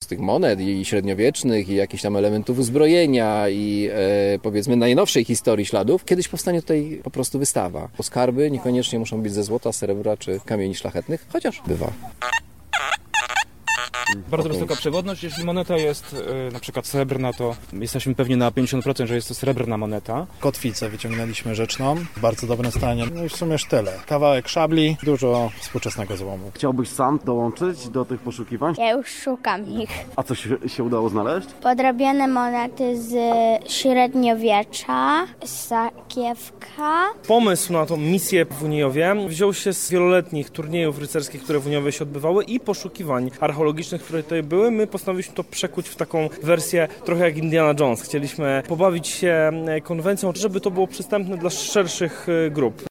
tych monet i średniowiecznych i jakichś tam elementów uzbrojenia i powiedzmy najnowszej historii śladów, kiedyś powstanie tutaj po prostu wystawa. Bo skarby niekoniecznie muszą być ze złota, srebra czy kamieni szlachetnych, chociaż bywa. Bardzo wysoka przewodność. Jeśli moneta jest na przykład srebrna, to jesteśmy pewni na 50%, że jest to srebrna moneta. Kotwicę wyciągnęliśmy rzeczną, w bardzo dobrym stanie. No i w sumie już tyle. Kawałek szabli, dużo współczesnego złomu. Chciałbyś sam dołączyć do tych poszukiwań? Ja już szukam ich. A co się udało znaleźć? Podrabiane monety z średniowiecza, sakiewka. Pomysł na tą misję w Uniejowie wziął się z wieloletnich turniejów rycerskich, które w Uniejowie się odbywały i poszukiwań archeologicznych, które tutaj były. My postanowiliśmy to przekuć w taką wersję trochę jak Indiana Jones. Chcieliśmy pobawić się konwencją, żeby to było przystępne dla szerszych grup.